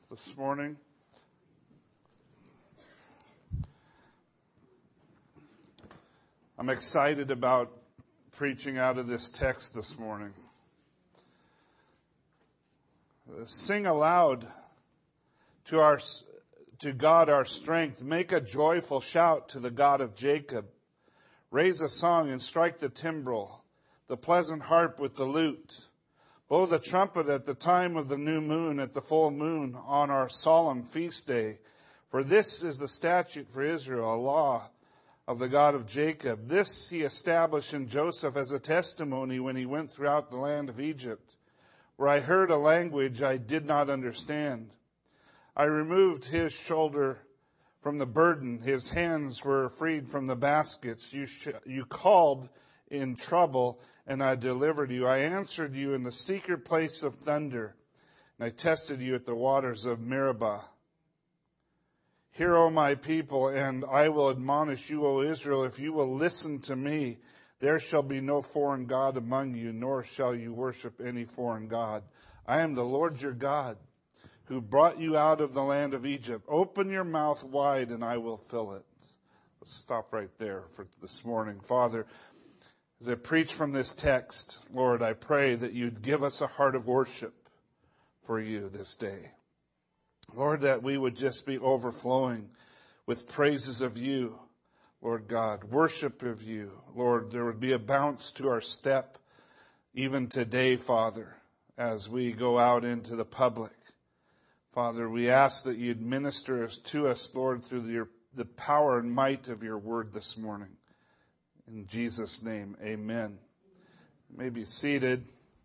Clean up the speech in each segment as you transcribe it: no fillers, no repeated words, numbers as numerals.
this morning. I'm excited about preaching out of this text this morning. Sing aloud to God our strength. Make a joyful shout to the God of Jacob. Raise a song and strike the timbrel, the pleasant harp with the lute. Blow the trumpet at the time of the new moon, at the full moon, on our solemn feast day. For this is the statute for Israel, a law of the God of Jacob. This he established in Joseph as a testimony when he went throughout the land of Egypt, where I heard a language I did not understand. I removed his shoulder from the burden. His hands were freed from the baskets. You called in trouble, and I delivered you. I answered you in the secret place of thunder, and I tested you at the waters of Meribah. Hear, O my people, and I will admonish you, O Israel, if you will listen to me. There shall be no foreign god among you, nor shall you worship any foreign god. I am the Lord your God, who brought you out of the land of Egypt. Open your mouth wide, and I will fill it. Let's stop right there for this morning. Father, as I preach from this text, Lord, I pray that you'd give us a heart of worship for you this day. Lord, that we would just be overflowing with praises of you, Lord God, worship of you. Lord, there would be a bounce to our step even today, Father, as we go out into the public. Father, we ask that you'd minister to us, Lord, through the power and might of your word this morning. In Jesus' name, amen. You may be seated.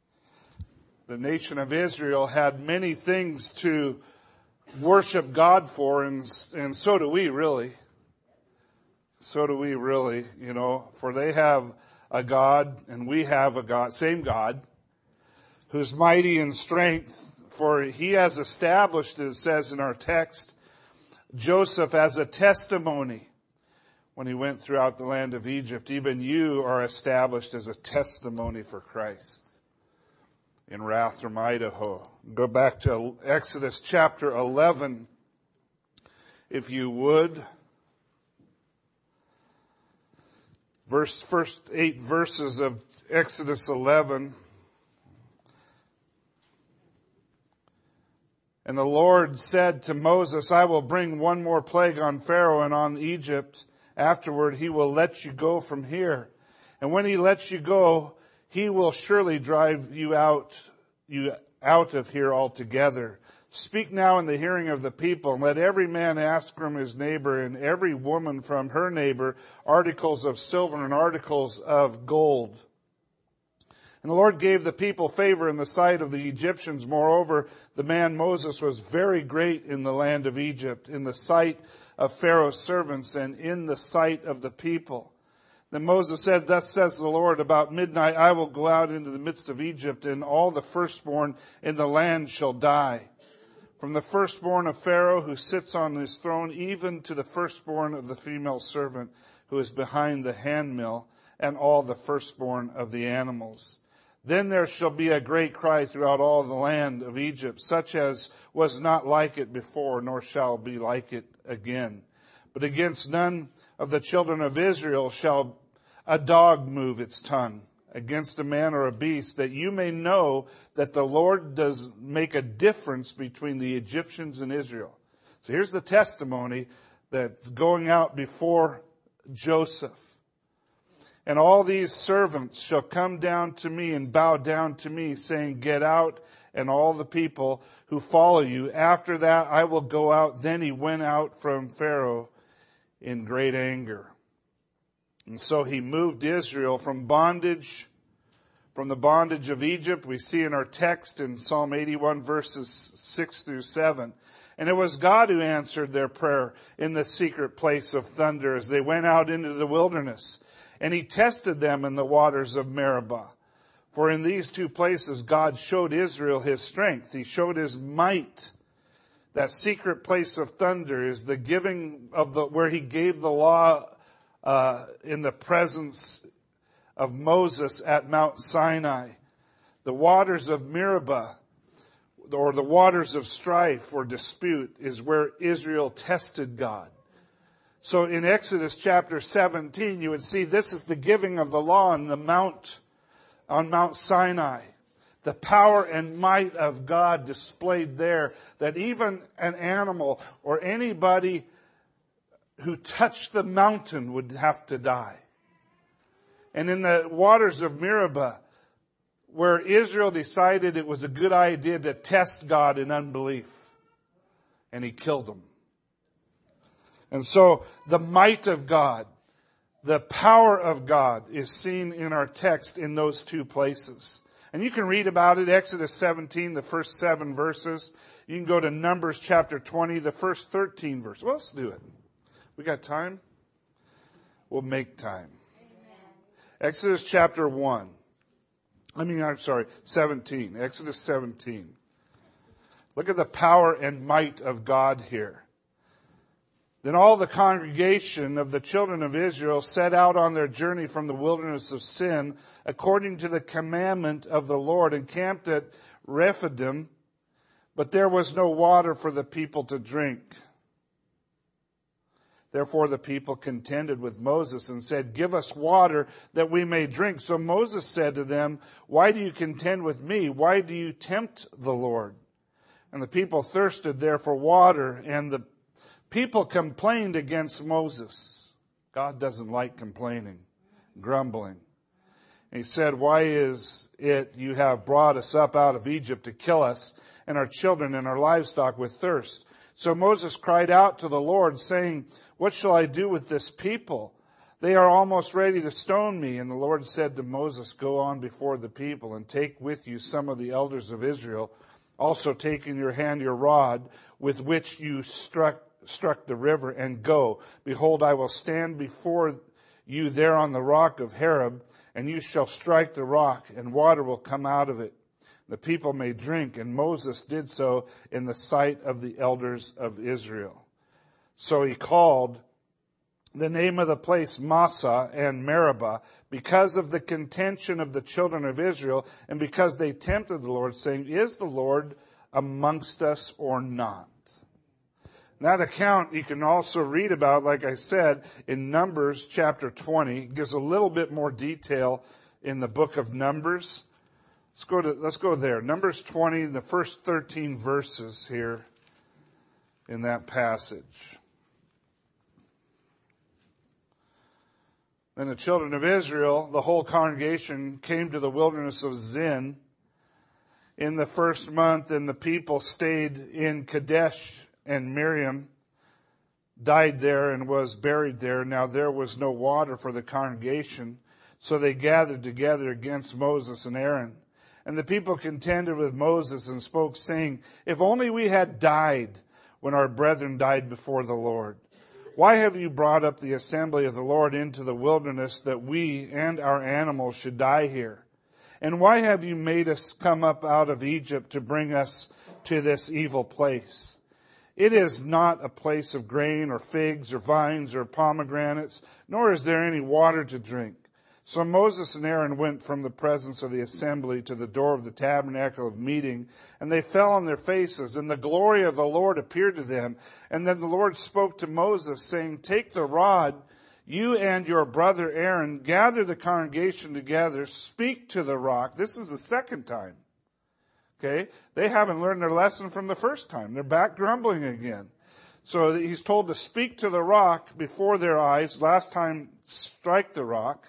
The nation of Israel had many things to worship God for, and so do we really. So do we really, for they have a God and we have a God, same God, who's mighty in strength, for he has established, as it says in our text, Joseph as a testimony when he went throughout the land of Egypt. Even you are established as a testimony for Christ in Rathdrum, Idaho. Go back to Exodus chapter 11, if you would. First 8 verses of Exodus 11. And the Lord said to Moses, I will bring one more plague on Pharaoh and on Egypt. Afterward, he will let you go from here. And when he lets you go, he will surely drive you out of here altogether. Speak now in the hearing of the people, and let every man ask from his neighbor and every woman from her neighbor articles of silver and articles of gold. And the Lord gave the people favor in the sight of the Egyptians. Moreover, the man Moses was very great in the land of Egypt, in the sight of Pharaoh's servants and in the sight of the people. Then Moses said, Thus says the Lord, about midnight I will go out into the midst of Egypt, and all the firstborn in the land shall die. From the firstborn of Pharaoh who sits on his throne, even to the firstborn of the female servant who is behind the handmill, and all the firstborn of the animals. Then there shall be a great cry throughout all the land of Egypt, such as was not like it before, nor shall be like it again. But against none of the children of Israel shall a dog move its tongue against a man or a beast, that you may know that the Lord does make a difference between the Egyptians and Israel. So here's the testimony that's going out before Joseph. And all these servants shall come down to me and bow down to me, saying, Get out, and all the people who follow you. After that I will go out. Then he went out from Pharaoh in great anger. And so he moved Israel from the bondage of Egypt. We see in our text in Psalm 81 verses 6 through 7. And it was God who answered their prayer in the secret place of thunder as they went out into the wilderness. And he tested them in the waters of Meribah. For in these two places God showed Israel his strength. He showed his might. That secret place of thunder is the giving of where he gave the law in the presence of Moses at Mount Sinai. The waters of Meribah or the waters of strife or dispute is where Israel tested God. So in Exodus chapter 17, you would see this is the giving of the law on Mount Sinai. The power and might of God displayed there, that even an animal or anybody who touched the mountain would have to die. And in the waters of Meribah, where Israel decided it was a good idea to test God in unbelief, and he killed them. And so the might of God, the power of God is seen in our text in those two places. And you can read about it, Exodus 17, the first 7 verses. You can go to Numbers chapter 20, the first 13 verses. Well, let's do it. We got time? We'll make time. Exodus chapter 17. Exodus 17. Look at the power and might of God here. Then all the congregation of the children of Israel set out on their journey from the wilderness of Sin, according to the commandment of the Lord, and camped at Rephidim, but there was no water for the people to drink. Therefore the people contended with Moses and said, "Give us water that we may drink." So Moses said to them, "Why do you contend with me? Why do you tempt the Lord?" And the people thirsted there for water, and the people complained against Moses. God doesn't like complaining, grumbling. And he said, "Why is it you have brought us up out of Egypt to kill us and our children and our livestock with thirst?" So Moses cried out to the Lord, saying, "What shall I do with this people? They are almost ready to stone me." And the Lord said to Moses, "Go on before the people and take with you some of the elders of Israel. Also take in your hand your rod with which you struck the river, and go. Behold, I will stand before you there on the rock of Horeb, and you shall strike the rock, and water will come out of it. The people may drink." And Moses did so in the sight of the elders of Israel. So he called the name of the place Massah and Meribah, because of the contention of the children of Israel, and because they tempted the Lord, saying, "Is the Lord amongst us or not?" That account you can also read about, like I said, in Numbers chapter 20. It gives a little bit more detail in the book of Numbers. Let's go there. Numbers 20, the first 13 verses here in that passage. Then the children of Israel, the whole congregation, came to the wilderness of Zin in the first month, and the people stayed in Kadesh, and Miriam died there and was buried there. Now there was no water for the congregation, so they gathered together against Moses and Aaron. And the people contended with Moses and spoke, saying, "If only we had died when our brethren died before the Lord. Why have you brought up the assembly of the Lord into the wilderness, that we and our animals should die here? And why have you made us come up out of Egypt to bring us to this evil place? It is not a place of grain or figs or vines or pomegranates, nor is there any water to drink." So Moses and Aaron went from the presence of the assembly to the door of the tabernacle of meeting, and they fell on their faces, and the glory of the Lord appeared to them. And then the Lord spoke to Moses, saying, "Take the rod, you and your brother Aaron, gather the congregation together, speak to the rock." This is the second time. Okay? They haven't learned their lesson from the first time. They're back grumbling again. So he's told to speak to the rock before their eyes. Last time, strike the rock,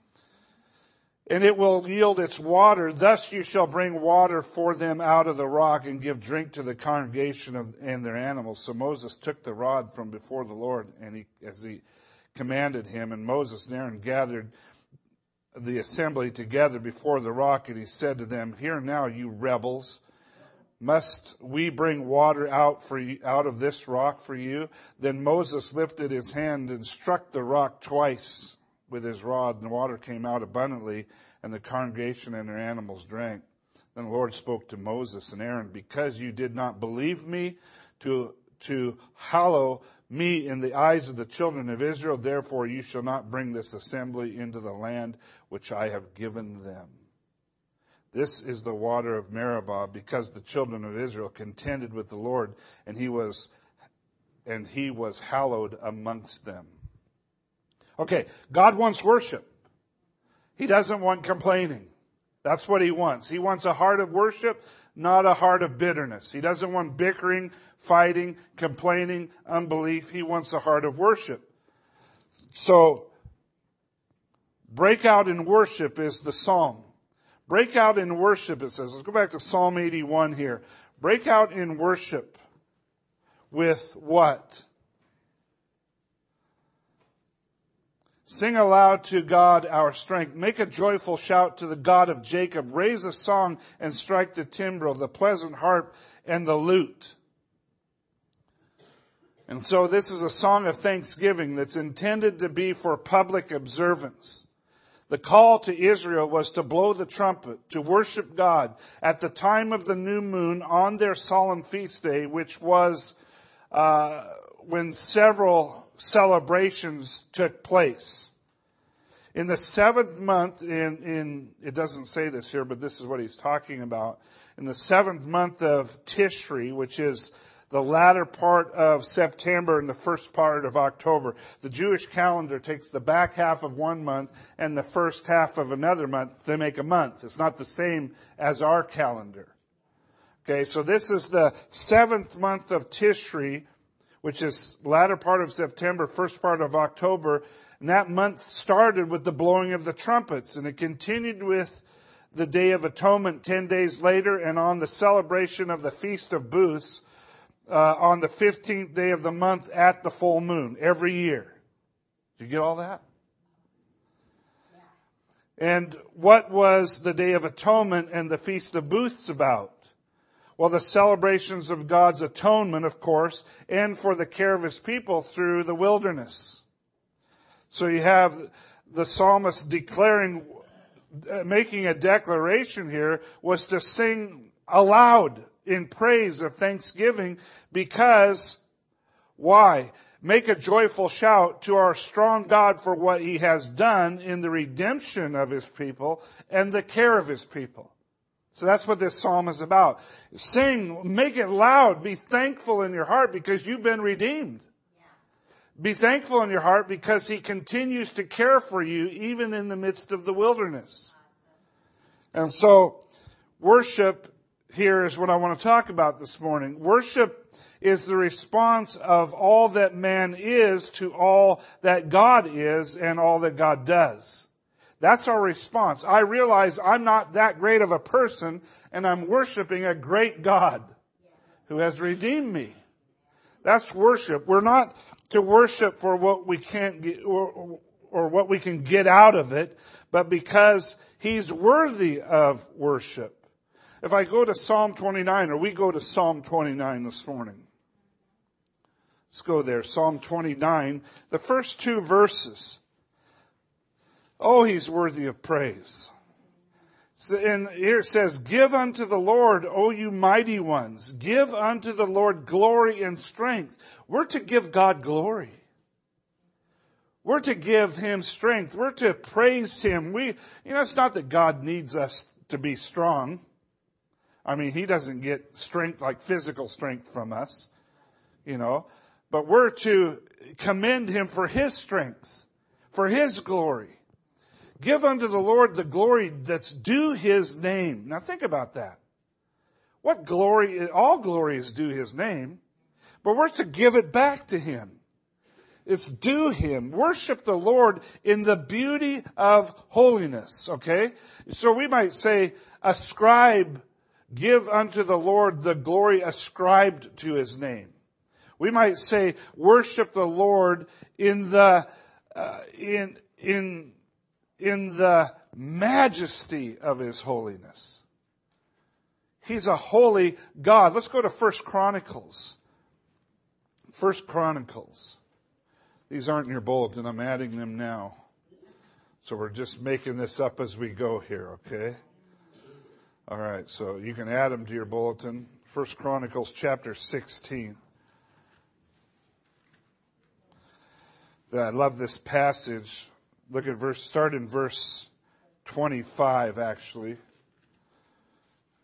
and it will yield its water. Thus you shall bring water for them out of the rock, and give drink to the congregation and their animals. So Moses took the rod from before the Lord, and as he commanded him, and Moses and Aaron gathered the assembly together before the rock, and he said to them, "Hear now, you rebels, must we bring water out of this rock for you?" Then Moses lifted his hand and struck the rock twice with his rod, and water came out abundantly, and the congregation and their animals drank. Then the Lord spoke to Moses and Aaron, "Because you did not believe me to hallow me in the eyes of the children of Israel, therefore you shall not bring this assembly into the land which I have given them." This is the water of Meribah, because the children of Israel contended with the Lord, and he was hallowed amongst them. Okay, God wants worship. He doesn't want complaining. That's what he wants. He wants a heart of worship, not a heart of bitterness. He doesn't want bickering, fighting, complaining, unbelief. He wants a heart of worship. So, break out in worship is the psalm. Break out in worship, it says. Let's go back to Psalm 81 here. Break out in worship with what? Sing aloud to God our strength. Make a joyful shout to the God of Jacob. Raise a song and strike the timbrel, the pleasant harp and the lute. And so this is a song of thanksgiving that's intended to be for public observance. The call to Israel was to blow the trumpet, to worship God at the time of the new moon on their solemn feast day, which was when several celebrations took place. In the 7th month, it doesn't say this here, but this is what he's talking about. In the 7th month of Tishri, which is the latter part of September and the first part of October. The Jewish calendar takes the back half of one month and the first half of another month. They make a month. It's not the same as our calendar. Okay, so this is the 7th month of Tishri, which is latter part of September, first part of October. And that month started with the blowing of the trumpets, and it continued with the Day of Atonement 10 days later, and on the celebration of the Feast of Booths, on the 15th day of the month at the full moon every year. Did you get all that? Yeah. And what was the Day of Atonement and the Feast of Booths about? Well, the celebrations of God's atonement, of course, and for the care of His people through the wilderness. So you have the psalmist making a declaration here, was to sing aloud in praise of thanksgiving, because, why? Make a joyful shout to our strong God for what He has done in the redemption of His people and the care of His people. So that's what this psalm is about. Sing, make it loud, be thankful in your heart because you've been redeemed. Be thankful in your heart because He continues to care for you even in the midst of the wilderness. And so, worship here is what I want to talk about this morning. Worship is the response of all that man is to all that God is and all that God does. That's our response. I realize I'm not that great of a person, and I'm worshiping a great God who has redeemed me. That's worship. We're not to worship for what we can't get, or what we can get out of it, but because He's worthy of worship. If I go to Psalm 29, or we go to Psalm 29 this morning. Let's go there. Psalm 29, the first 2 verses. Oh, He's worthy of praise. And here it says, give unto the Lord, O you mighty ones. Give unto the Lord glory and strength. We're to give God glory. We're to give Him strength. We're to praise Him. It's not that God needs us to be strong. I mean, He doesn't get strength like physical strength from us, but we're to commend Him for His strength, for His glory. Give unto the Lord the glory that's due His name. Now think about that. What glory? All glory is due His name, but we're to give it back to Him. It's due Him. Worship the Lord in the beauty of holiness, okay? So we might say, give unto the Lord the glory ascribed to His name. We might say, worship the Lord in the majesty of His holiness. He's a holy God. Let's go to 1 Chronicles. 1 Chronicles. These aren't in your bulletin. I'm adding them now. So we're just making this up as we go here, okay? All right, so you can add them to your bulletin. 1 Chronicles chapter 16. I love this passage. Start in verse 25, actually.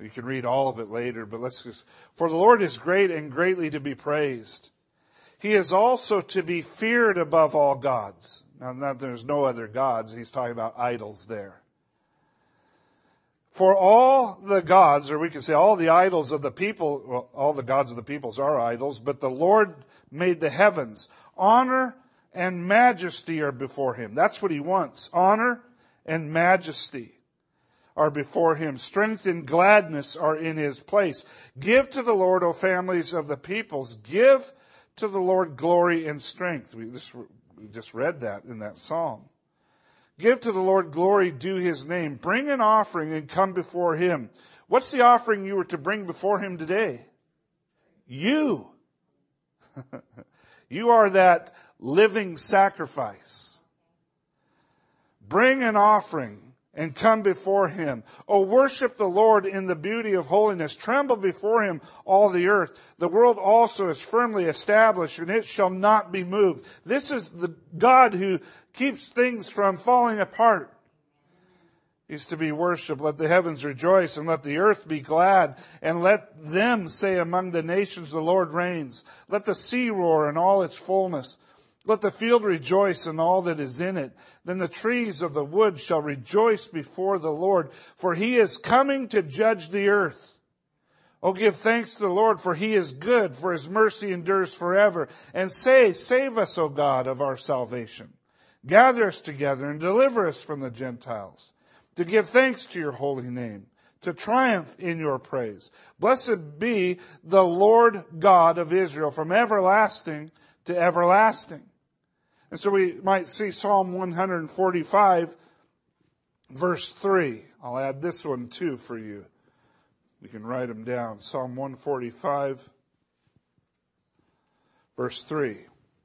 You can read all of it later, but for the Lord is great and greatly to be praised. He is also to be feared above all gods. Now, there's no other gods. He's talking about idols there. For all the gods, or we could say all the idols of the people, well, all the gods of the peoples are idols, but the Lord made the heavens. Honor and majesty are before Him. That's what He wants. Honor and majesty are before Him. Strength and gladness are in His place. Give to the Lord, O families of the peoples. Give to the Lord glory and strength. We just read that in that psalm. Give to the Lord glory due His name. Bring an offering and come before Him. What's the offering you were to bring before Him today? You. You are that living sacrifice. Bring an offering and come before Him. O worship the Lord in the beauty of holiness. Tremble before Him, all the earth. The world also is firmly established, and it shall not be moved. This is the God who keeps things from falling apart. He's to be worshipped. Let the heavens rejoice, and let the earth be glad, and let them say among the nations, the Lord reigns. Let the sea roar in all its fullness. Let the field rejoice and all that is in it. Then the trees of the wood shall rejoice before the Lord, for He is coming to judge the earth. Oh, give thanks to the Lord, for He is good, for His mercy endures forever. And say, save us, O God, of our salvation. Gather us together and deliver us from the Gentiles, to give thanks to your holy name, to triumph in your praise. Blessed be the Lord God of Israel, from everlasting to everlasting. And so we might see Psalm 145, verse 3. I'll add this one too for you. You can write them down. Psalm 145, verse 3.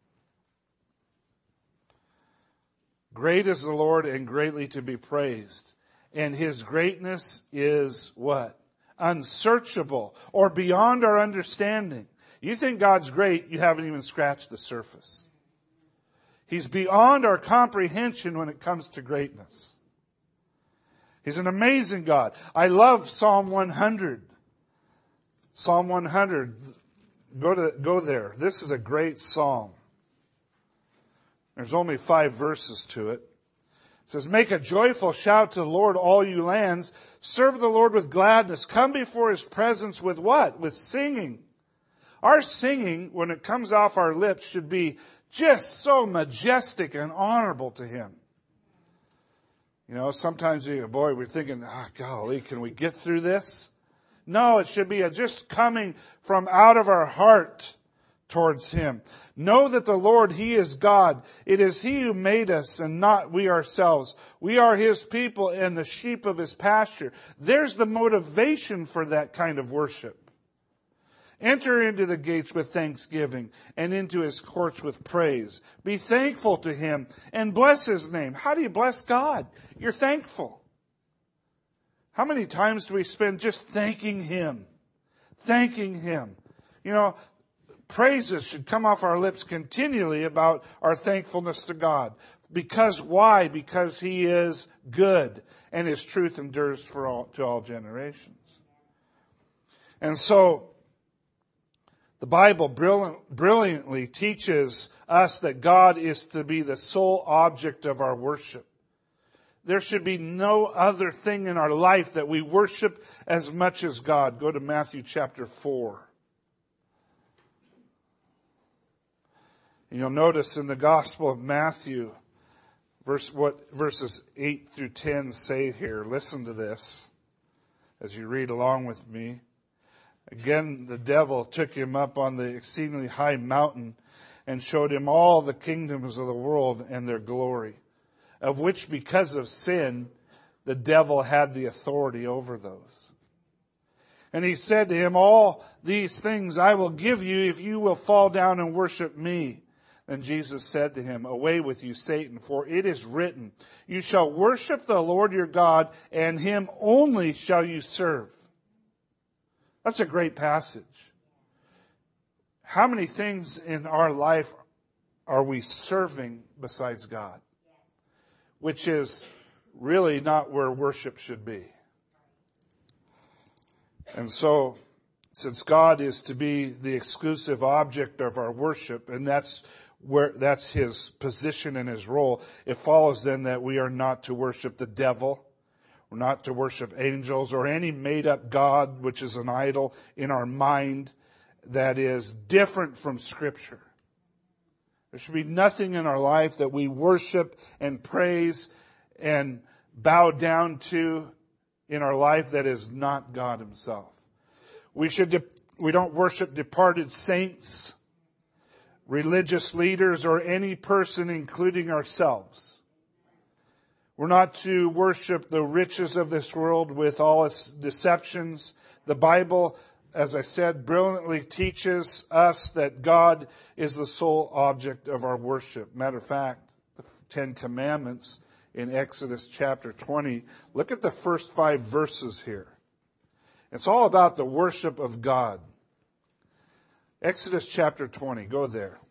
Great is the Lord and greatly to be praised. And His greatness is what? Unsearchable, or beyond our understanding. You think God's great, you haven't even scratched the surface. He's beyond our comprehension when it comes to greatness. He's an amazing God. I love Psalm 100. Psalm 100. Go there. This is a great psalm. There's only 5 verses to it. It says, make a joyful shout to the Lord, all you lands. Serve the Lord with gladness. Come before His presence with what? With singing. Our singing, when it comes off our lips, should be just so majestic and honorable to Him. You know, sometimes we're thinking, golly, can we get through this? No, it should be just coming from out of our heart towards Him. Know that the Lord, He is God. It is He who made us and not we ourselves. We are His people and the sheep of His pasture. There's the motivation for that kind of worship. Enter into the gates with thanksgiving and into His courts with praise. Be thankful to Him and bless His name. How do you bless God? You're thankful. How many times do we spend just thanking Him? Thanking Him. You know, praises should come off our lips continually about our thankfulness to God. Because why? Because He is good and His truth endures to all generations. And so, the Bible brilliantly teaches us that God is to be the sole object of our worship. There should be no other thing in our life that we worship as much as God. Go to Matthew chapter 4. And you'll notice in the Gospel of Matthew, what verses 8 through 10 say here. Listen to this as you read along with me. Again, the devil took him up on the exceedingly high mountain and showed him all the kingdoms of the world and their glory, of which because of sin, the devil had the authority over those. And he said to him, all these things I will give you if you will fall down and worship me. Then Jesus said to him, away with you, Satan, for it is written, you shall worship the Lord your God, and Him only shall you serve. That's a great passage. How many things in our life are we serving besides God? Which is really not where worship should be. And so, since God is to be the exclusive object of our worship, and that's His position and His role, it follows then that we are not to worship the devil. We're not to worship angels or any made-up God, which is an idol in our mind that is different from Scripture. There should be nothing in our life that we worship and praise and bow down to in our life that is not God Himself. We don't worship departed saints, religious leaders, or any person, including ourselves. We're not to worship the riches of this world with all its deceptions. The Bible, as I said, brilliantly teaches us that God is the sole object of our worship. Matter of fact, the 10 Commandments in Exodus chapter 20, look at the first 5 verses here. It's all about the worship of God. Exodus chapter 20, go there.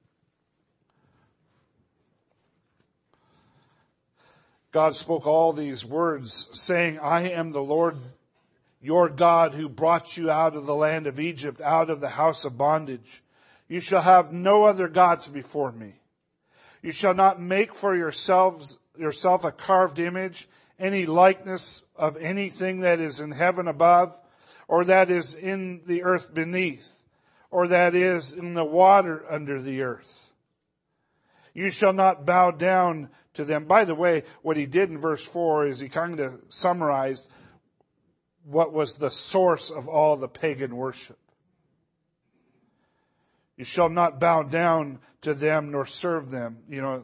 God spoke all these words, saying, I am the Lord your God who brought you out of the land of Egypt, out of the house of bondage. You shall have no other gods before me. You shall not make for yourself a carved image, any likeness of anything that is in heaven above, or that is in the earth beneath, or that is in the water under the earth. You shall not bow down to them. By the way, what he did in verse 4 is he kind of summarized what was the source of all the pagan worship. You shall not bow down to them nor serve them. You know,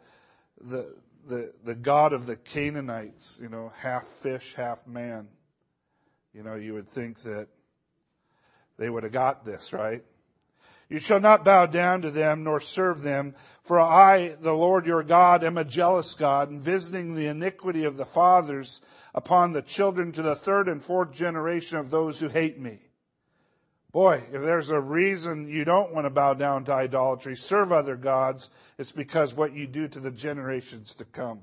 the God of the Canaanites, you know, half fish, half man. You know, you would think that they would have got this, right? You shall not bow down to them nor serve them, for I, the Lord your God, am a jealous God, and visiting the iniquity of the fathers upon the children to the 3rd and 4th generation of those who hate me. Boy, if there's a reason you don't want to bow down to idolatry, serve other gods, it's because what you do to the generations to come.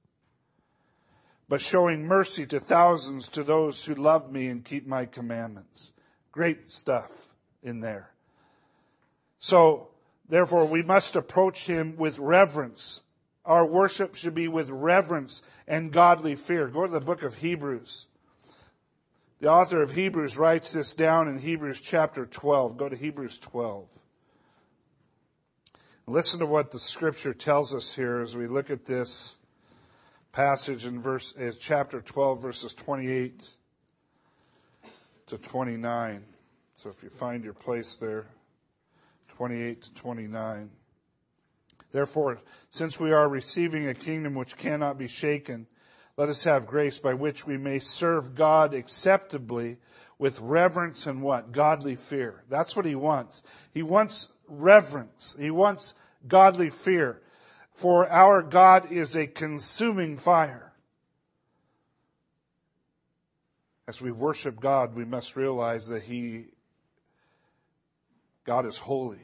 But showing mercy to thousands to those who love me and keep my commandments. Great stuff in there. So, therefore, we must approach Him with reverence. Our worship should be with reverence and godly fear. Go to the book of Hebrews. The author of Hebrews writes this down in Hebrews chapter 12. Go to Hebrews 12. Listen to what the Scripture tells us here as we look at this passage in chapter 12, verses 28 to 29. So if you find your place there. 28 to 29. Therefore, since we are receiving a kingdom which cannot be shaken, let us have grace by which we may serve God acceptably with reverence and what? Godly fear. That's what He wants. He wants reverence. He wants godly fear. For our God is a consuming fire. As we worship God, we must realize that God is holy.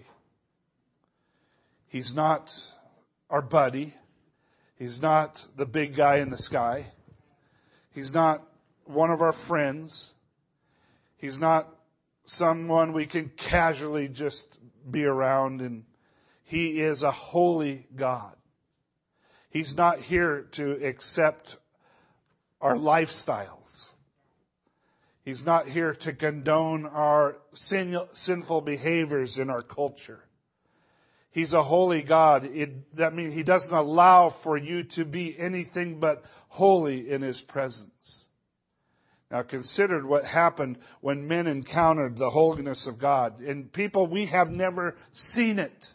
He's not our buddy. He's not the big guy in the sky. He's not one of our friends. He's not someone we can casually just be around. And He is a holy God. He's not here to accept our lifestyles. He's not here to condone our sinful behaviors in our culture. He's a holy God. That means He doesn't allow for you to be anything but holy in His presence. Now consider what happened when men encountered the holiness of God. And people, we have never seen it.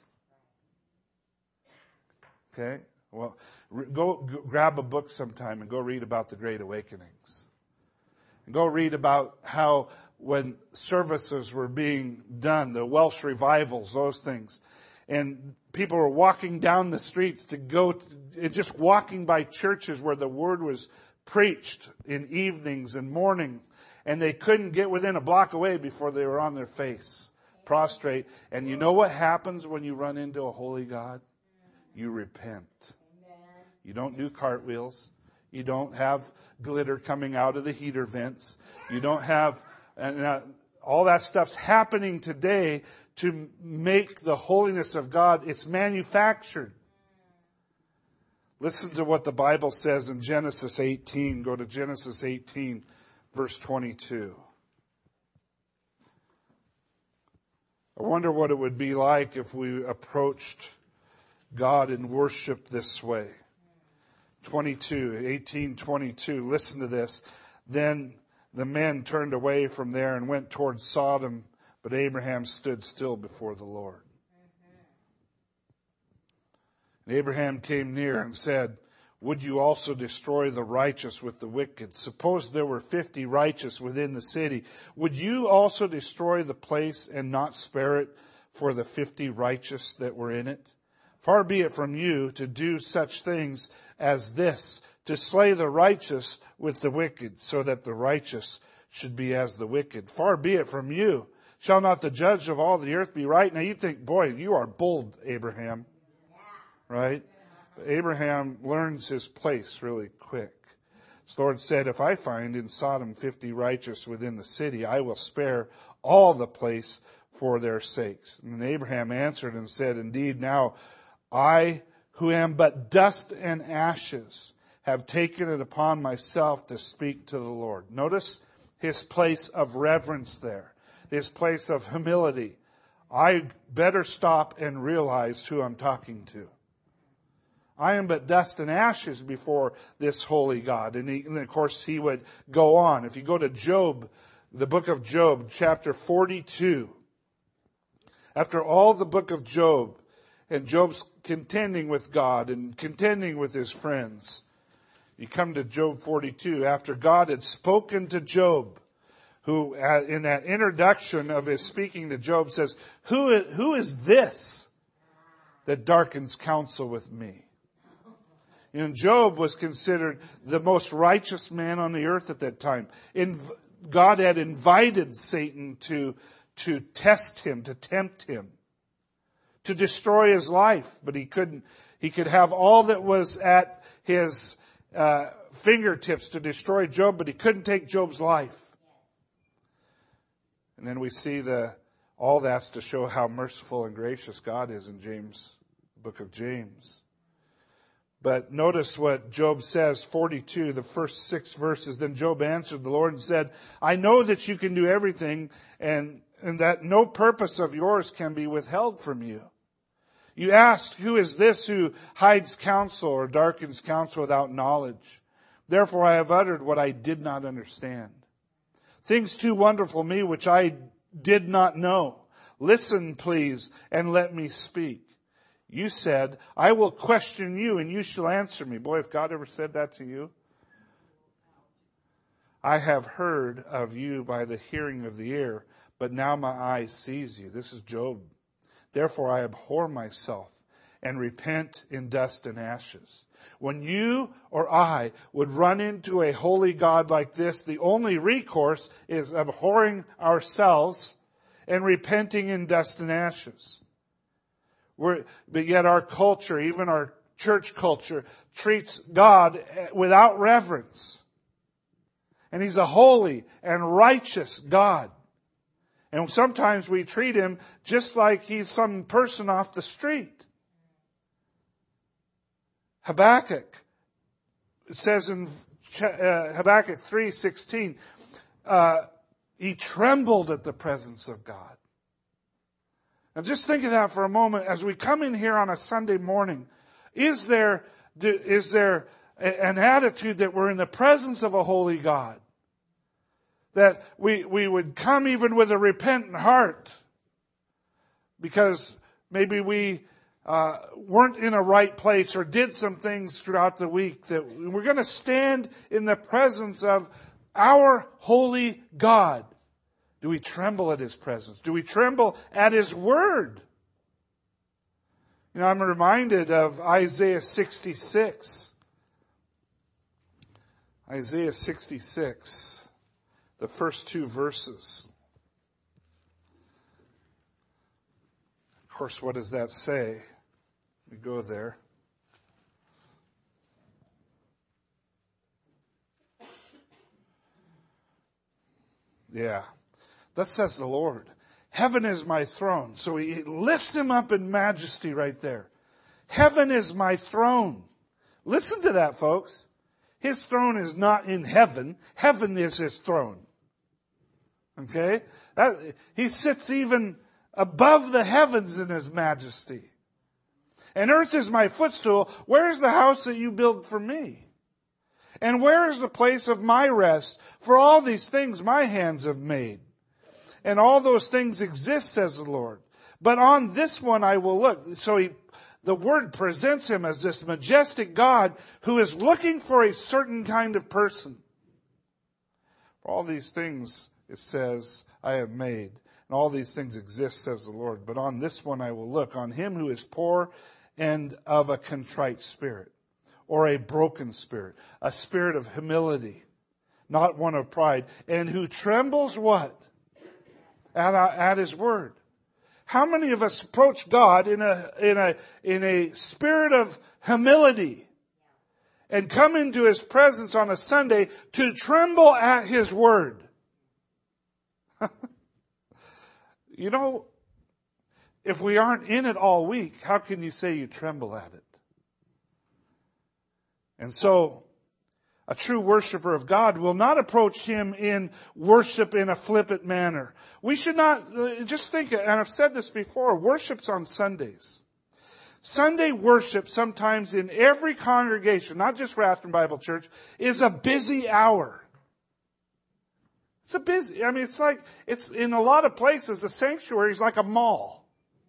Okay? Well, go grab a book sometime and go read about the Great Awakenings. Go read about how when services were being done, the Welsh revivals, those things. And people were walking down the streets just walking by churches where the word was preached in evenings and mornings. And they couldn't get within a block away before they were on their face, prostrate. And you know what happens when you run into a holy God? You repent. You don't do cartwheels. You don't have glitter coming out of the heater vents. You don't have And all that stuff's happening today to make the holiness of God, it's manufactured. Listen to what the Bible says in Genesis 18. Go to Genesis 18, verse 22. I wonder what it would be like if we approached God and worshiped this way. 18:22. Listen to this. Then the men turned away from there and went towards Sodom, but Abraham stood still before the Lord. And Abraham came near and said, would you also destroy the righteous with the wicked? Suppose there were 50 righteous within the city. Would you also destroy the place and not spare it for the 50 righteous that were in it? Far be it from you to do such things as this, to slay the righteous with the wicked, so that the righteous should be as the wicked. Far be it from you. Shall not the judge of all the earth be right? Now you think, boy, you are bold, Abraham. Right? Abraham learns his place really quick. The Lord said, if I find in Sodom 50 righteous within the city, I will spare all the place for their sakes. And Abraham answered and said, indeed, now I, who am but dust and ashes, have taken it upon myself to speak to the Lord. Notice his place of reverence there, his place of humility. I better stop and realize who I'm talking to. I am but dust and ashes before this holy God. And of course, he would go on. If you go to Job, the book of Job, chapter 42, after all the book of Job, and Job's contending with God and contending with his friends, you come to Job 42, after God had spoken to Job, who in that introduction of his speaking to Job says, who is this that darkens counsel with me? And Job was considered the most righteous man on the earth at that time. God had invited Satan to test him, to tempt him, to destroy his life. But he couldn't. He could have all that was at his fingertips to destroy Job, but he couldn't take Job's life. And then we see all that's to show how merciful and gracious God is in James, book of James. But notice what Job says, 42, the first 6 verses. Then Job answered the Lord and said, I know that you can do everything and that no purpose of yours can be withheld from you. You asked, who is this who hides counsel or darkens counsel without knowledge? Therefore I have uttered what I did not understand. Things too wonderful me which I did not know. Listen, please, and let me speak. You said, I will question you and you shall answer me. Boy, if God ever said that to you. I have heard of you by the hearing of the ear, but now my eye sees you. This is Job. Therefore I abhor myself and repent in dust and ashes. When you or I would run into a holy God like this, the only recourse is abhorring ourselves and repenting in dust and ashes. But yet our culture, even our church culture, treats God without reverence. And He's a holy and righteous God. And sometimes we treat Him just like He's some person off the street. Habakkuk, it says in Habakkuk 3:16, he trembled at the presence of God. Now just think of that for a moment as we come in here on a Sunday morning. Is there an attitude that we're in the presence of a holy God? That we would come even with a repentant heart because maybe we weren't in a right place or did some things throughout the week, that we're going to stand in the presence of our holy God. Do we tremble at His presence? Do we tremble at His word? You know, I'm reminded of Isaiah 66. Isaiah 66, the first 2 verses. Of course, what does that say? We go there. Yeah. Thus says the Lord, heaven is my throne. So he lifts him up in majesty right there. Heaven is my throne. Listen to that, folks. His throne is not in heaven. Heaven is his throne. Okay? He sits even above the heavens in his majesty. And earth is my footstool. Where is the house that you build for me? And where is the place of my rest? For all these things my hands have made. And all those things exist, says the Lord. But on this one I will look. So the Word presents him as this majestic God who is looking for a certain kind of person. For all these things, it says, I have made. And all these things exist, says the Lord. But on this one I will look, on him who is poor and of a contrite spirit, or a broken spirit, a spirit of humility, not one of pride, and who trembles what? At his word. How many of us approach God in a spirit of humility and come into his presence on a Sunday to tremble at his word? You know, if we aren't in it all week, how can you say you tremble at it? And so, a true worshiper of God will not approach him in worship in a flippant manner. We should not, just think, and I've said this before, worship's on Sundays. Sunday worship sometimes in every congregation, not just Rathburn Bible Church, is a busy hour. It's in a lot of places, the sanctuary is like a mall.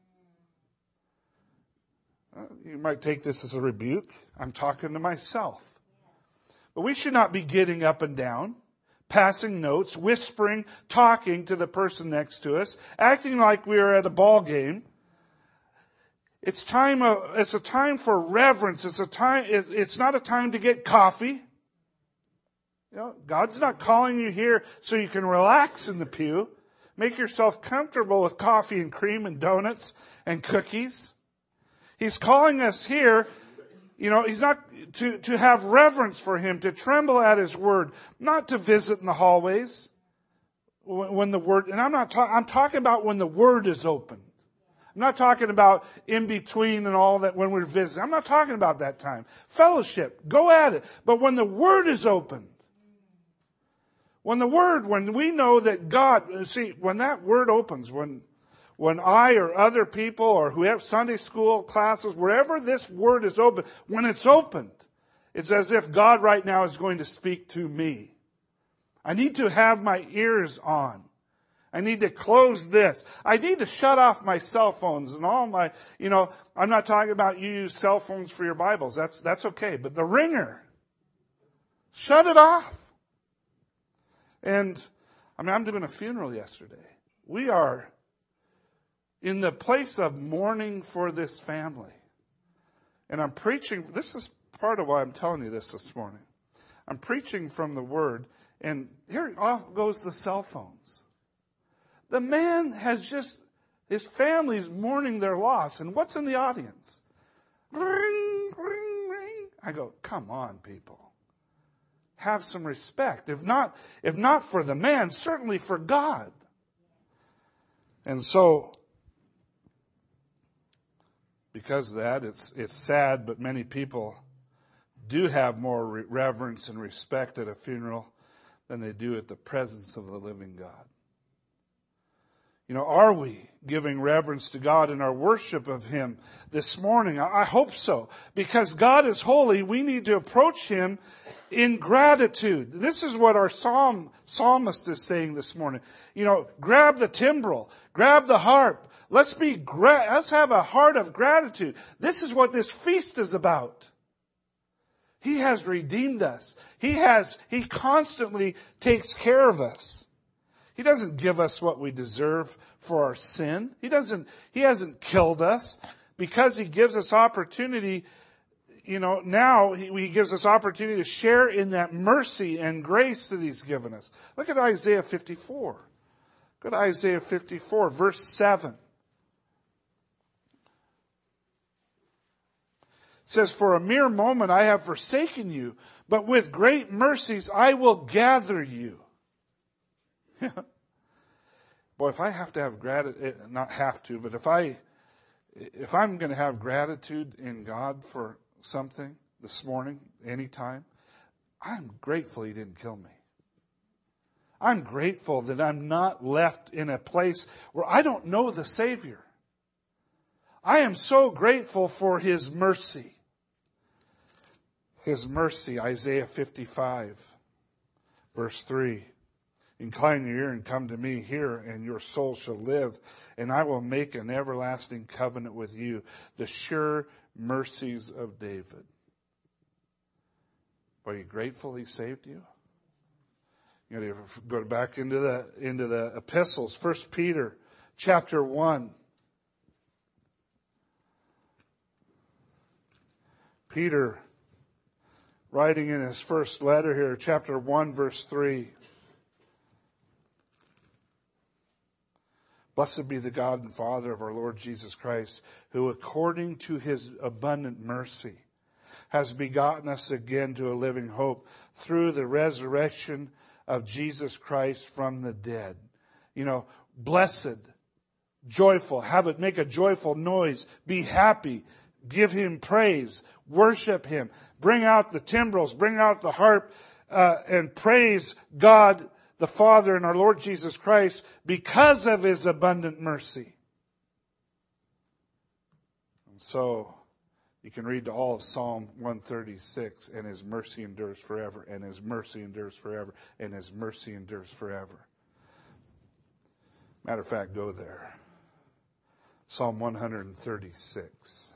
You might take this as a rebuke. I'm talking to myself. But we should not be getting up and down, passing notes, whispering, talking to the person next to us, acting like we are at a ball game. It's a time for reverence. It's not a time to get coffee. You know, God's not calling you here so you can relax in the pew. Make yourself comfortable with coffee and cream and donuts and cookies. He's calling us here, he's not to have reverence for him, to tremble at his word, not to visit in the hallways when the word, and I'm talking about when the word is open. I'm not talking about in between and all that when we're visiting. I'm not talking about that time. Fellowship, go at it. But when the word is opened, when we know that God, when that word opens, when I or other people or who have Sunday school classes, wherever this word is open, when it's opened, it's as if God right now is going to speak to me. I need to have my ears on. I need to close this. I need to shut off my cell phones and all my, I'm not talking about you use cell phones for your Bibles. That's okay. But the ringer, shut it off. And, I'm doing a funeral yesterday. We are in the place of mourning for this family. And I'm preaching, this is part of why I'm telling you this morning. I'm preaching from the Word, and here off goes the cell phones. The man his family's mourning their loss, and what's in the audience? Ring, ring, ring. I go, come on, people. Have some respect. If not for the man, certainly for God. And so, because of that, it's sad, but many people do have more reverence and respect at a funeral than they do at the presence of the living God. Are we giving reverence to God in our worship of Him this morning? I hope so. Because God is holy, we need to approach Him in gratitude. This is what our psalmist is saying this morning. Grab the timbrel, grab the harp. Let's have a heart of gratitude. This is what this feast is about. He has redeemed us. He constantly takes care of us. He doesn't give us what we deserve for our sin. He hasn't killed us because He gives us opportunity. Now He gives us opportunity to share in that mercy and grace that He's given us. Look at Isaiah 54. Go to Isaiah 54, verse 7. It says, for a mere moment I have forsaken you, but with great mercies I will gather you. boy, if I have to have gratitude, not have to, but if I'm going to have gratitude in God for something this morning, anytime, I'm grateful He didn't kill me. I'm grateful that I'm not left in a place where I don't know the Savior. I am so grateful for His mercy. His mercy, Isaiah 55, verse 3. Incline your ear and come to me, hear, and your soul shall live, and I will make an everlasting covenant with you, the sure mercies of David. Are you grateful He saved you? You know, you go back into the epistles. 1 Peter chapter 1. Peter, writing in his first letter here, chapter 1, verse 3. Blessed be the God and Father of our Lord Jesus Christ, who according to His abundant mercy has begotten us again to a living hope through the resurrection of Jesus Christ from the dead. You know, blessed, joyful, make a joyful noise, be happy, give Him praise, worship Him, bring out the timbrels, bring out the harp, and praise God the Father and our Lord Jesus Christ because of His abundant mercy. And so, you can read all of Psalm 136, and His mercy endures forever, and His mercy endures forever, and His mercy endures forever. Matter of fact, go there. Psalm 136.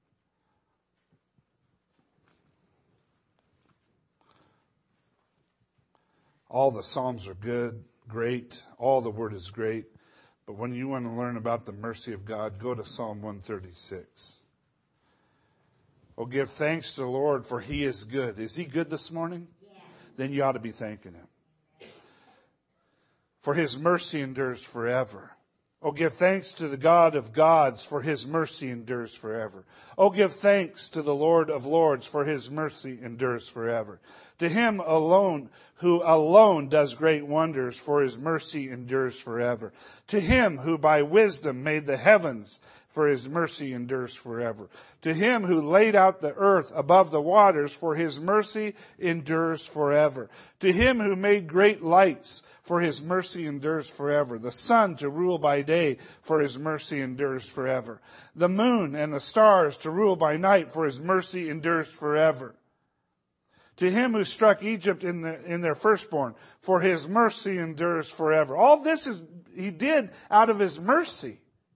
All the Psalms are good, great. All the Word is great. But when you want to learn about the mercy of God, go to Psalm 136. Oh, give thanks to the Lord, for He is good. Is He good this morning? Yeah. Then you ought to be thanking Him. For His mercy endures forever. Oh, give thanks to the God of gods, for His mercy endures forever. Oh, give thanks to the Lord of lords, for His mercy endures forever. To Him alone, who alone does great wonders, for His mercy endures forever. To Him who by wisdom made the heavens, for His mercy endures forever. To Him who laid out the earth above the waters, for His mercy endures forever. To Him who made great lights, for His mercy endures forever. The sun to rule by day, for His mercy endures forever. The moon and the stars to rule by night, for His mercy endures forever. To Him who struck Egypt in their firstborn, for His mercy endures forever. All this He did out of His mercy.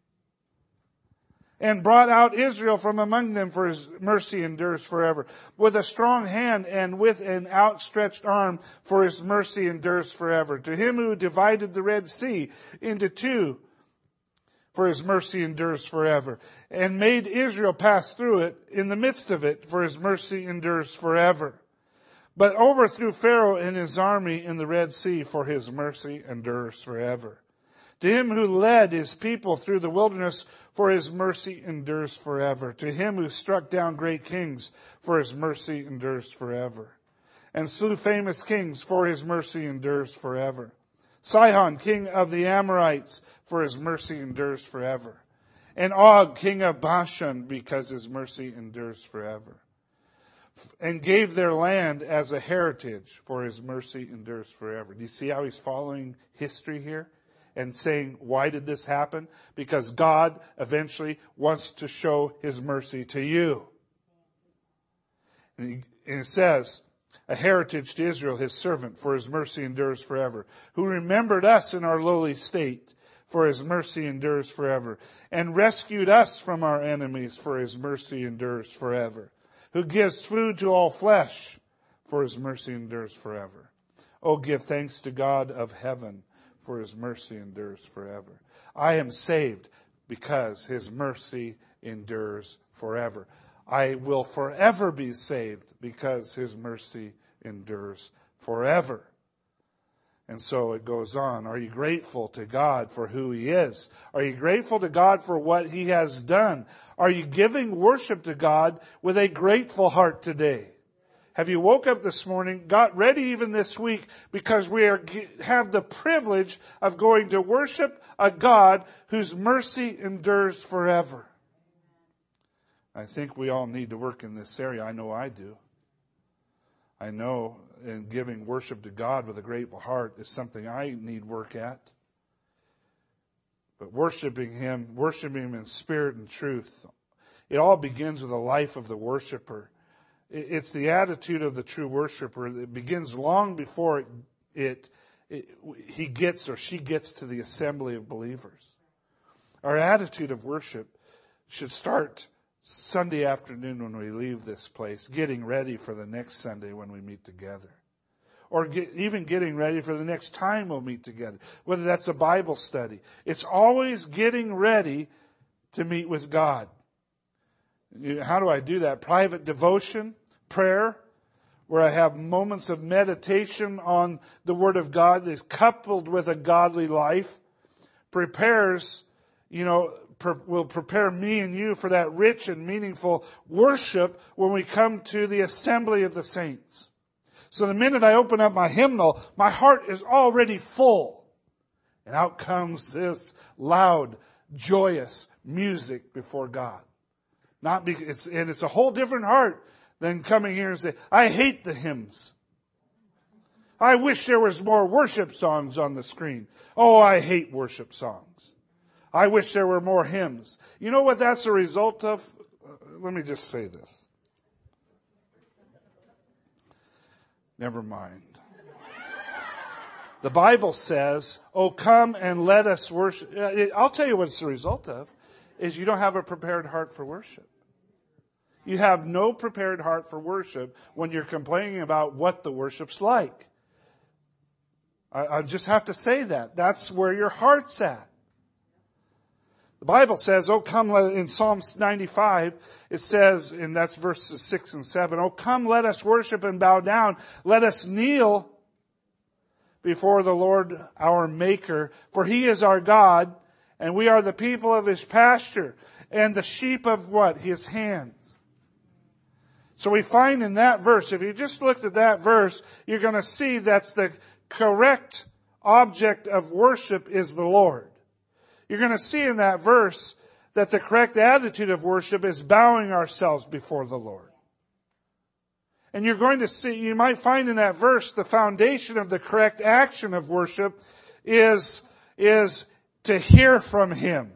And brought out Israel from among them, for His mercy endures forever. With a strong hand and with an outstretched arm, for His mercy endures forever. To Him who divided the Red Sea into two, for His mercy endures forever. And made Israel pass through it in the midst of it, for His mercy endures forever. But overthrew Pharaoh and his army in the Red Sea, for His mercy endures forever. To Him who led His people through the wilderness, for His mercy endures forever. To Him who struck down great kings, for His mercy endures forever. And slew famous kings, for His mercy endures forever. Sihon, king of the Amorites, for His mercy endures forever. And Og, king of Bashan, because His mercy endures forever. And gave their land as a heritage, for His mercy endures forever. Do you see how he's following history here? And saying, why did this happen? Because God eventually wants to show His mercy to you. And it says, a heritage to Israel, His servant, for His mercy endures forever. Who remembered us in our lowly state, for His mercy endures forever. And rescued us from our enemies, for His mercy endures forever. Who gives food to all flesh, for His mercy endures forever. Oh, give thanks to God of heaven, for His mercy endures forever. I am saved because His mercy endures forever. I will forever be saved because His mercy endures forever. And so it goes on. Are you grateful to God for who He is? Are you grateful to God for what He has done? Are you giving worship to God with a grateful heart today? Have you woke up this morning, got ready even this week, because we have the privilege of going to worship a God whose mercy endures forever? I think we all need to work in this area. I know I do. I know in giving worship to God with a grateful heart is something I need work at. But worshiping Him in spirit and truth, it all begins with the life of the worshiper. It's the attitude of the true worshiper. It begins long before he gets or she gets to the assembly of believers. Our attitude of worship should start Sunday afternoon when we leave this place, getting ready for the next Sunday when we meet together. Or even getting ready for the next time we'll meet together, whether that's a Bible study. It's always getting ready to meet with God. How do I do that? Private devotion, prayer, where I have moments of meditation on the Word of God that's coupled with a godly life, will prepare me and you for that rich and meaningful worship when we come to the assembly of the saints. So the minute I open up my hymnal, my heart is already full. And out comes this loud, joyous music before God. It's a whole different heart than coming here and say, I hate the hymns. I wish there was more worship songs on the screen. Oh, I hate worship songs. I wish there were more hymns. You know what that's a result of? Let me just say this. Never mind. The Bible says, oh, come and let us worship. I'll tell you what it's the result of, is you don't have a prepared heart for worship. You have no prepared heart for worship when you're complaining about what the worship's like. I just have to say that. That's where your heart's at. The Bible says, oh, come, in Psalms 95, it says, and that's verses 6 and 7, oh, come, let us worship and bow down. Let us kneel before the Lord our Maker, for He is our God, and we are the people of His pasture, and the sheep of what? His hands. So we find in that verse, if you just looked at that verse, you're going to see that's the correct object of worship is the Lord. You're going to see in that verse that the correct attitude of worship is bowing ourselves before the Lord. And you're going to see, you might find in that verse, the foundation of the correct action of worship is to hear from Him.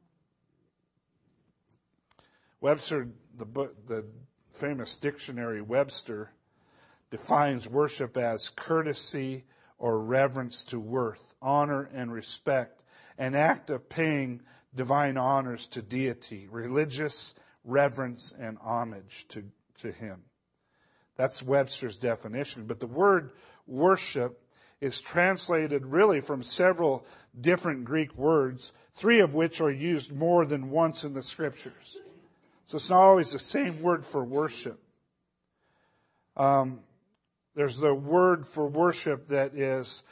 Webster, the famous dictionary Webster, defines worship as courtesy or reverence to worth, honor and respect, an act of paying divine honors to deity, religious reverence and homage to Him. That's Webster's definition. But the word worship is translated really from several different Greek words, 3 of which are used more than once in the Scriptures. So it's not always the same word for worship. There's the word for worship that is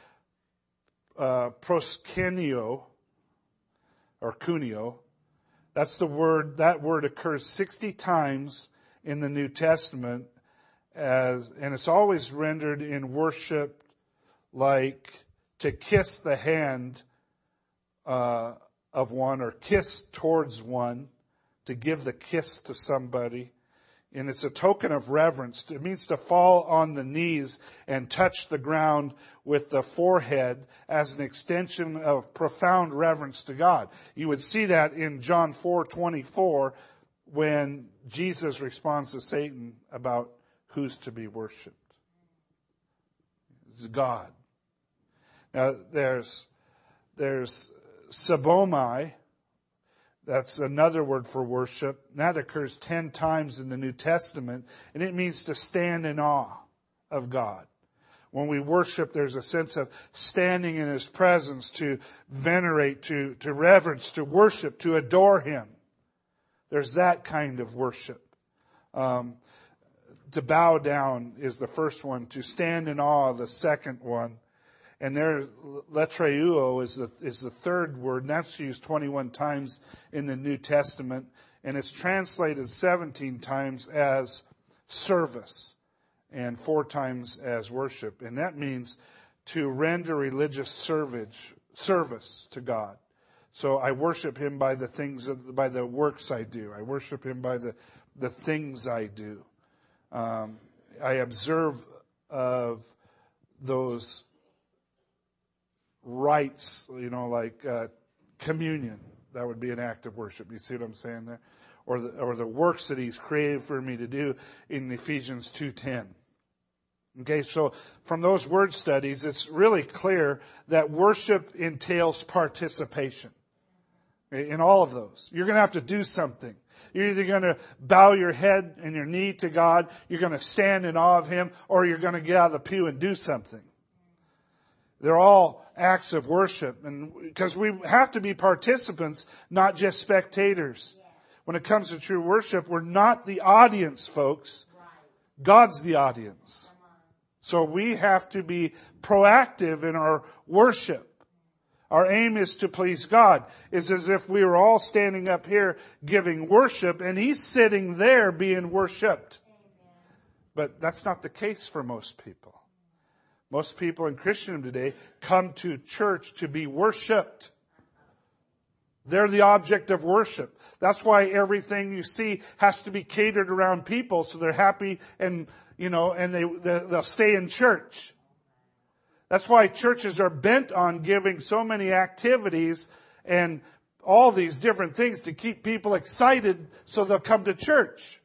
proskenio, or kunio. That's the word. That word occurs 60 times in the New Testament, and it's always rendered in worship like to kiss the hand of one, or kiss towards one, to give the kiss to somebody. And it's a token of reverence. It means to fall on the knees and touch the ground with the forehead as an extension of profound reverence to God. You would see that in John 4:24 when Jesus responds to Satan about who's to be worshipped. It's God. Now there's sabomai. That's another word for worship. That occurs 10 times in the New Testament, and it means to stand in awe of God. When we worship, there's a sense of standing in His presence, to venerate, to reverence, to worship, to adore Him. There's that kind of worship. To bow down is the first one. To stand in awe, the second one. And there, latreuo is the third word, and that's used 21 times in the New Testament, and it's translated 17 times as service. and 4 times as worship. And that means to render religious service to God. So I worship Him by the works I do. I worship Him by the things I do. I observe of those rites, like communion. That would be an act of worship. You see what I'm saying there? Or the works that He's created for me to do in Ephesians 2:10. Okay, so from those word studies, it's really clear that worship entails participation. In all of those. You're going to have to do something. You're either going to bow your head and your knee to God, you're going to stand in awe of Him, or you're going to get out of the pew and do something. They're all acts of worship. And because we have to be participants, not just spectators. When it comes to true worship, we're not the audience, folks. God's the audience. So we have to be proactive in our worship. Our aim is to please God. It's as if we were all standing up here giving worship and He's sitting there being worshipped. But that's not the case for most people. Most people in Christendom today come to church to be worshipped. They're the object of worship. That's why everything you see has to be catered around people so they're happy and they'll stay in church. That's why churches are bent on giving so many activities and all these different things to keep people excited so they'll come to church.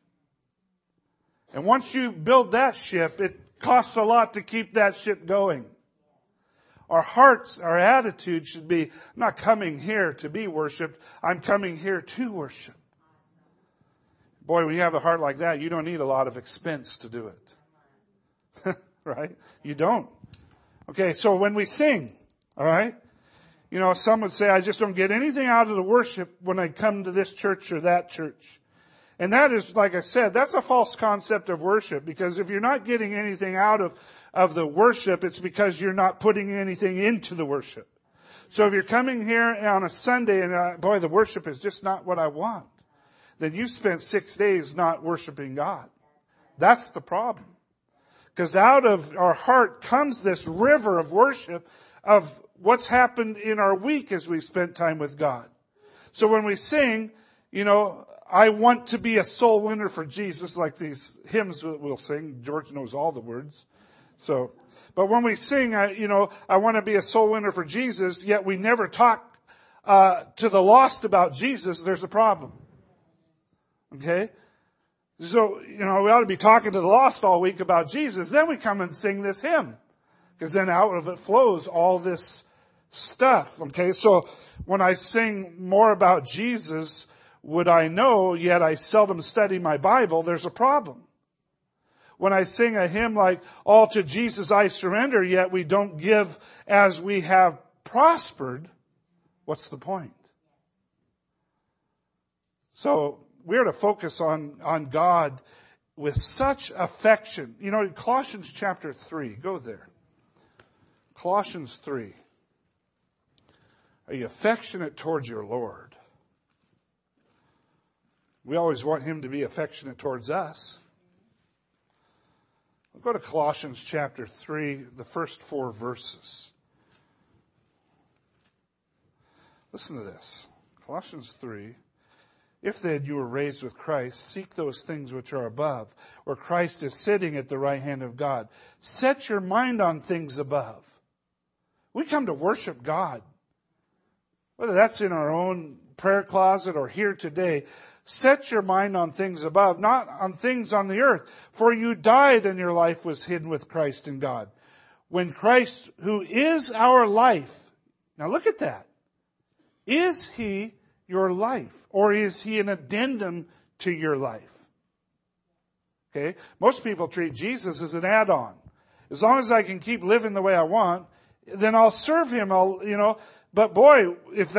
And once you build that ship, it costs a lot to keep that ship going. Our hearts, our attitude should be, I'm not coming here to be worshiped, I'm coming here to worship. Boy, when you have a heart like that, you don't need a lot of expense to do it. Right? You don't. Okay, so when we sing, all right, some would say, I just don't get anything out of the worship when I come to this church or that church. And that is, like I said, that's a false concept of worship, because if you're not getting anything out of the worship, it's because you're not putting anything into the worship. So if you're coming here on a Sunday and, boy, the worship is just not what I want, then you spent 6 days not worshiping God. That's the problem. Because out of our heart comes this river of worship of what's happened in our week as we've spent time with God. So when we sing, I want to be a soul winner for Jesus, like these hymns we'll sing. George knows all the words. But when we sing, I want to be a soul winner for Jesus, yet we never talk to the lost about Jesus, there's a problem. Okay? So, we ought to be talking to the lost all week about Jesus. Then we come and sing this hymn. Because then out of it flows all this stuff. Okay, so when I sing more about Jesus, would I know, yet I seldom study my Bible, there's a problem. When I sing a hymn like, all to Jesus I surrender, yet we don't give as we have prospered, what's the point? So, we are to focus on God with such affection. Colossians chapter 3, go there. Colossians 3. Are you affectionate towards your Lord? We always want Him to be affectionate towards us. We'll go to Colossians chapter 3, the first 4 verses. Listen to this. Colossians 3. If then you were raised with Christ, seek those things which are above, where Christ is sitting at the right hand of God. Set your mind on things above. We come to worship God. Whether that's in our own prayer closet or here today, set your mind on things above, not on things on the earth. For you died and your life was hidden with Christ in God. When Christ, who is our life, now look at that. Is He your life? Or is He an addendum to your life? Okay? Most people treat Jesus as an add-on. As long as I can keep living the way I want, then I'll serve Him. But boy, if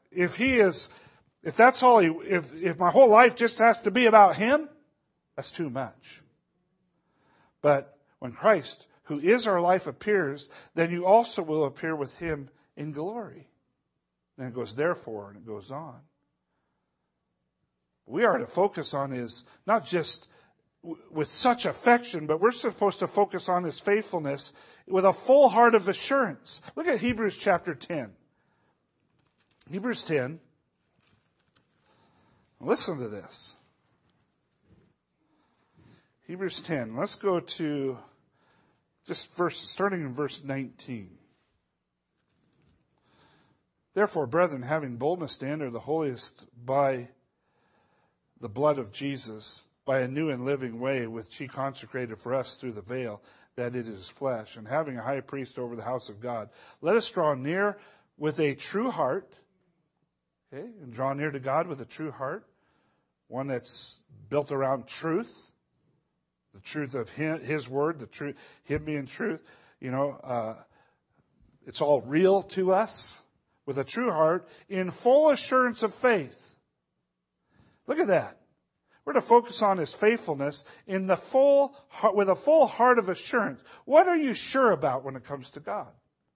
my whole life just has to be about Him, that's too much. But when Christ, who is our life, appears, then you also will appear with Him in glory. Then it goes therefore, and it goes on. We are to focus on is not just with such affection, but we're supposed to focus on His faithfulness with a full heart of assurance. Look at Hebrews chapter 10. Hebrews 10. Listen to this. Hebrews 10. Let's go to starting in verse 19. Therefore, brethren, having boldness to enter the holiest by the blood of Jesus, by a new and living way which He consecrated for us through the veil, that it is flesh, and having a high priest over the house of God, let us draw near with a true heart, okay, and draw near to God with a true heart, one that's built around truth, the truth of His Word, the truth, Him being truth. It's all real to us, with a true heart, in full assurance of faith. Look at that. We're to focus on His faithfulness with a full heart of assurance. What are you sure about when it comes to God?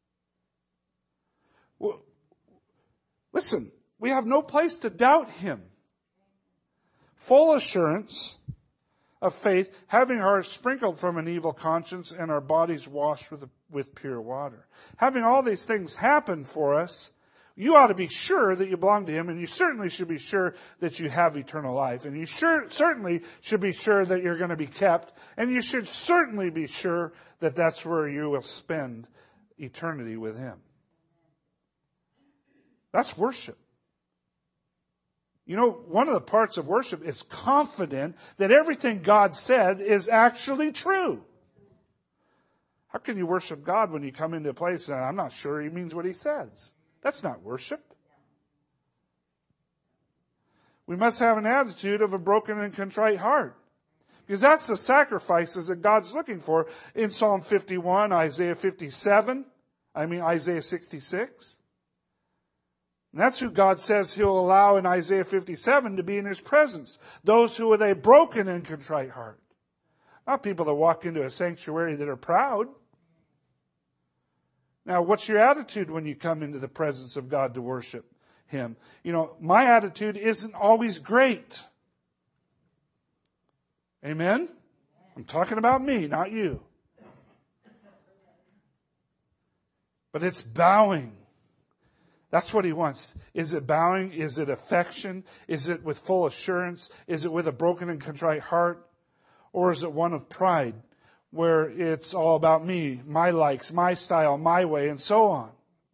Well, listen, we have no place to doubt Him. Full assurance of faith, having our hearts sprinkled from an evil conscience and our bodies washed with pure water. Having all these things happen for us, you ought to be sure that you belong to Him, and you certainly should be sure that you have eternal life, and you certainly should be sure that you're going to be kept, and you should certainly be sure that that's where you will spend eternity with Him. That's worship. One of the parts of worship is confident that everything God said is actually true. How can you worship God when you come into a place and I'm not sure He means what He says? That's not worship. We must have an attitude of a broken and contrite heart. Because that's the sacrifices that God's looking for in Psalm 51, Isaiah 67, Isaiah 66. And that's who God says He'll allow in Isaiah 57 to be in His presence. Those who with a broken and contrite heart. Not people that walk into a sanctuary that are proud. Now, what's your attitude when you come into the presence of God to worship Him? My attitude isn't always great. Amen? I'm talking about me, not you. But it's bowing. That's what He wants. Is it bowing? Is it affection? Is it with full assurance? Is it with a broken and contrite heart? Or is it one of pride, where it's all about me, my likes, my style, my way, and so on?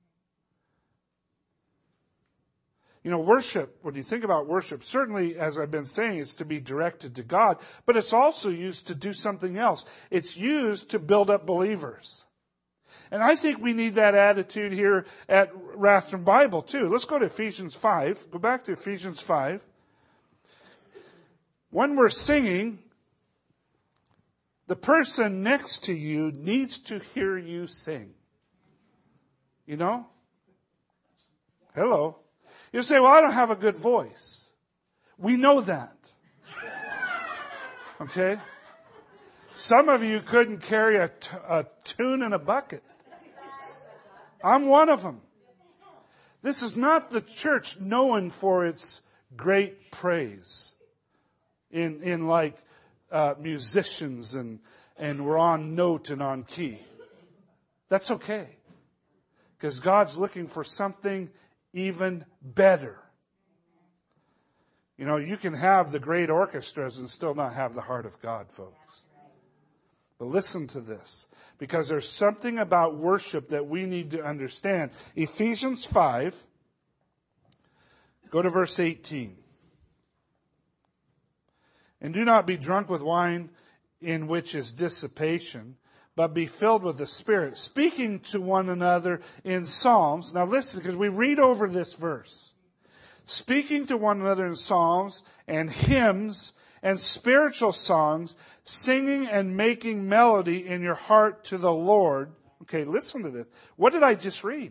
Worship, when you think about worship, certainly, as I've been saying, it's to be directed to God, but it's also used to do something else. It's used to build up believers. And I think we need that attitude here at Rathdrum Bible too. Let's go to Ephesians 5. Go back to Ephesians 5. When we're singing, the person next to you needs to hear you sing. Hello. You say, well, I don't have a good voice. We know that. Okay? Some of you couldn't carry a tune in a bucket. I'm one of them. This is not the church known for its great praise in musicians and we're on note and on key. That's okay. Because God's looking for something even better. You can have the great orchestras and still not have the heart of God, folks. But listen to this, because there's something about worship that we need to understand. Ephesians 5, go to verse 18. And do not be drunk with wine in which is dissipation, but be filled with the Spirit, speaking to one another in psalms. Now listen, because we read over this verse. Speaking to one another in psalms and hymns and spiritual songs, singing and making melody in your heart to the Lord. Okay, listen to this. What did I just read?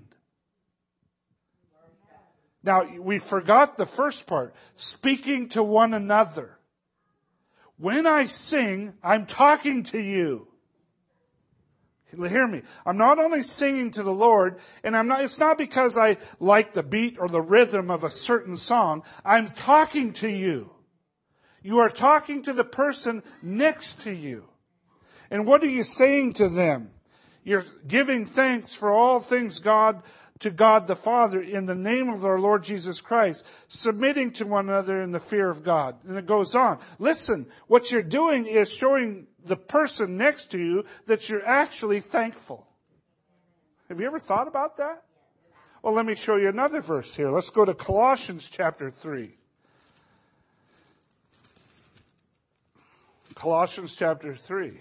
Now, we forgot the first part. Speaking to one another. When I sing, I'm talking to you. Hear me. I'm not only singing to the Lord, and it's not because I like the beat or the rhythm of a certain song. I'm talking to you. You are talking to the person next to you. And what are you saying to them? You're giving thanks for all things to God the Father in the name of our Lord Jesus Christ, submitting to one another in the fear of God. And it goes on. Listen, what you're doing is showing the person next to you that you're actually thankful. Have you ever thought about that? Well, let me show you another verse here. Let's go to Colossians chapter 3. Colossians chapter 3.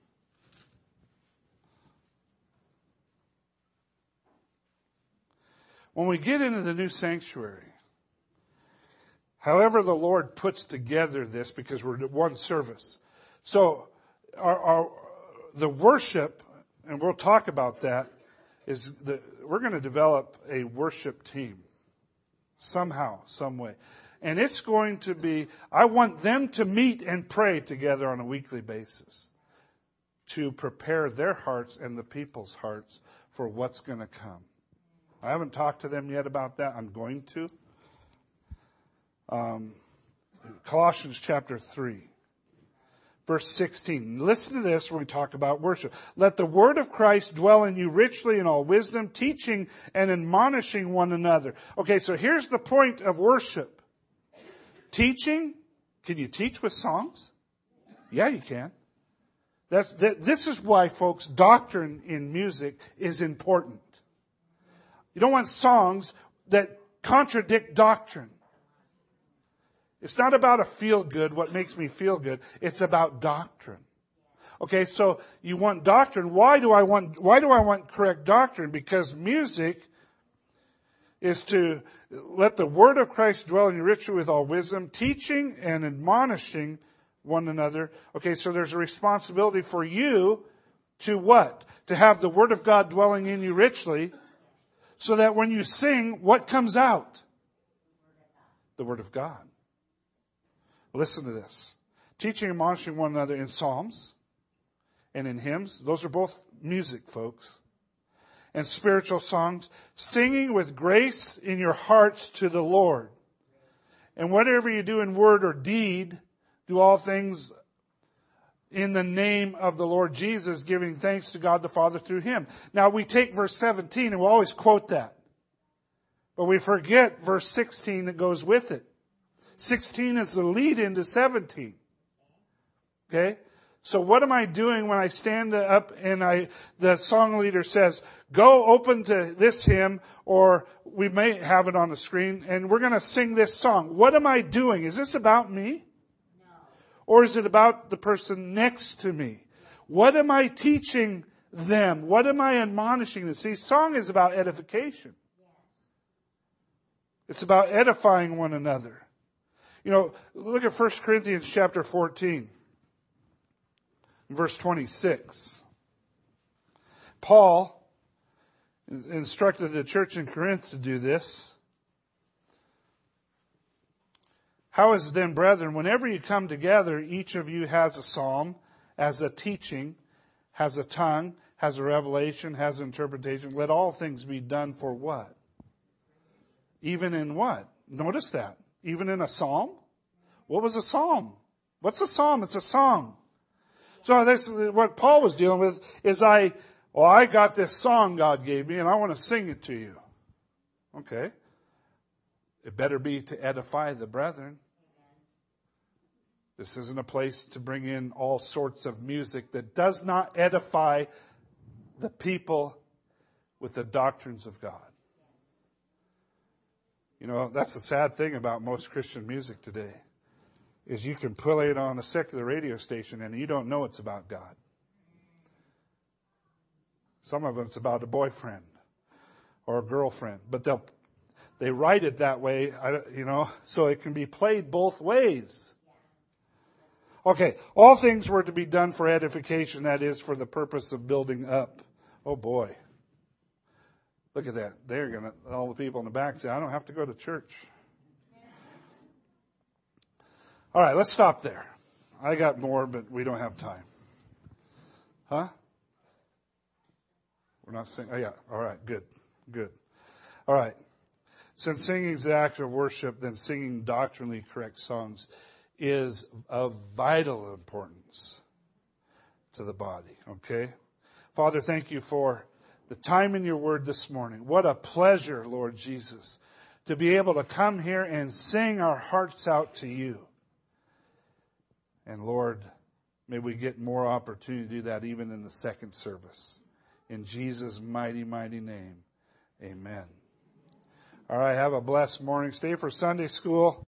When we get into the new sanctuary, however the Lord puts together this, because we're one service. So the worship, and we'll talk about that, we're going to develop a worship team somehow, some way. And it's going to be, I want them to meet and pray together on a weekly basis to prepare their hearts and the people's hearts for what's going to come. I haven't talked to them yet about that. I'm going to. Colossians chapter 3, verse 16. Listen to this when we talk about worship. Let the word of Christ dwell in you richly in all wisdom, teaching and admonishing one another. Okay, so here's the point of worship. Teaching. Can you teach with songs? Yeah, you can. This is why, folks, doctrine in music is important. You don't want songs that contradict doctrine. It's not about a feel good, what makes me feel good. It's about doctrine. Okay, so you want doctrine. Why do I want correct doctrine? Because music is to let the word of Christ dwell in you richly with all wisdom, teaching and admonishing one another. Okay, so there's a responsibility for you to what? To have the word of God dwelling in you richly, so that when you sing, what comes out? The word of God. Listen to this. Teaching and admonishing one another in psalms and in hymns. Those are both music, folks. And spiritual songs. Singing with grace in your hearts to the Lord. And whatever you do in word or deed, do all things in the name of the Lord Jesus, giving thanks to God the Father through Him. Now we take verse 17 and we always quote that. But we forget verse 16 that goes with it. 16 is the lead into 17. Okay? So what am I doing when I stand up and the song leader says, go open to this hymn, or we may have it on the screen, and we're going to sing this song. What am I doing? Is this about me? Or is it about the person next to me? What am I teaching them? What am I admonishing them? See, song is about edification. It's about edifying one another. You know, look at 1 Corinthians chapter 14, verse 26. Paul instructed the church in Corinth to do this. How is it then, brethren, whenever you come together, each of you has a psalm, has a teaching, has a tongue, has a revelation, has an interpretation. Let all things be done for what? Even in what? Notice that. Even in a psalm? What was a psalm? What's a psalm? It's a song. So this is what Paul was dealing with is I got this song God gave me and I want to sing it to you. Okay. It better be to edify the brethren. This isn't a place to bring in all sorts of music that does not edify the people with the doctrines of God. You know, that's the sad thing about most Christian music today, is you can play it on a secular radio station and you don't know it's about God. Some of it's about a boyfriend or a girlfriend, but they write it that way, you know, so it can be played both ways. Okay, all things were to be done for edification, that is, for the purpose of building up. Oh boy. Look at that. All the people in the back say, I don't have to go to church. All right, let's stop there. I got more, but we don't have time. Huh? We're not singing. Oh yeah, all right, good. All right. Since singing is the act of worship, then singing doctrinally correct songs is of vital importance to the body, okay? Father, thank you for the time in your word this morning. What a pleasure, Lord Jesus, to be able to come here and sing our hearts out to you. And Lord, may we get more opportunity to do that even in the second service. In Jesus' mighty, mighty name, amen. All right, have a blessed morning. Stay for Sunday school.